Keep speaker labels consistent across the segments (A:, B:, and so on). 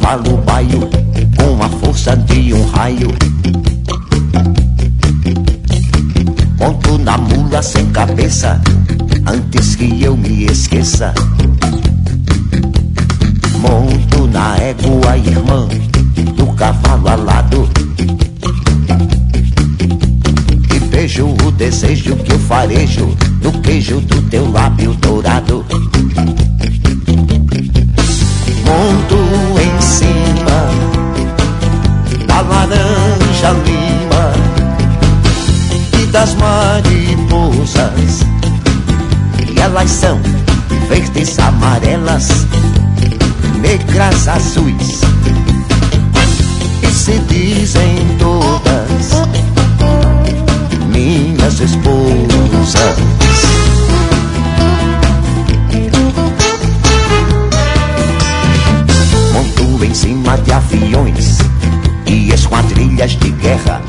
A: cavalo baio com a força de um raio. Monto na mula sem cabeça antes que eu me esqueça. Monto na égua irmã do cavalo alado e vejo o desejo que eu farejo no queijo do teu lábio dourado. Monto em cima da laranja lima e das mariposas, e elas são verdes, amarelas, negras, azuis, e se dizem todas minhas esposas. Monto em cima de aviões e esquadrilhas de guerra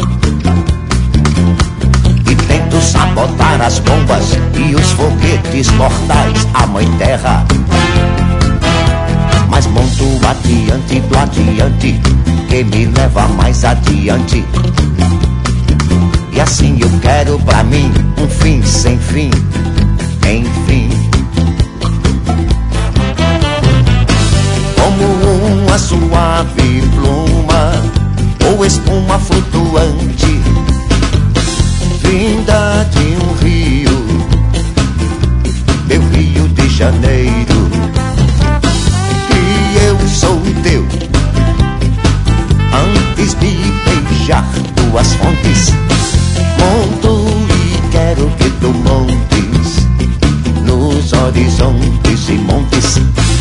A: e tento sabotar as bombas e os foguetes mortais à mãe terra. Mas monto adiante do adiante que me leva mais adiante, e assim eu quero pra mim um fim sem fim, enfim. Como uma suave pluma ou espuma flutuante vinda de um rio, meu Rio de Janeiro, e eu sou teu antes de beijar tuas fontes. Monto e quero que tu montes nos horizontes e montes.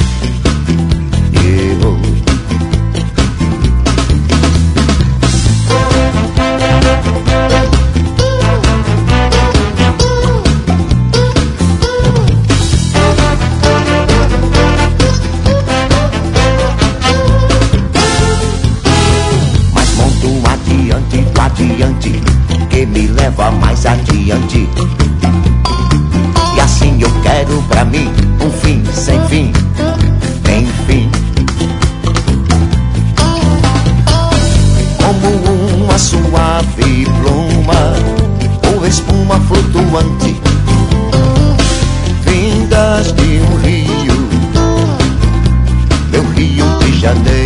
A: Adiante, que me leva mais adiante, e assim eu quero pra mim um fim sem fim, enfim. Como uma suave pluma ou espuma flutuante vindas de um rio, meu Rio de Janeiro,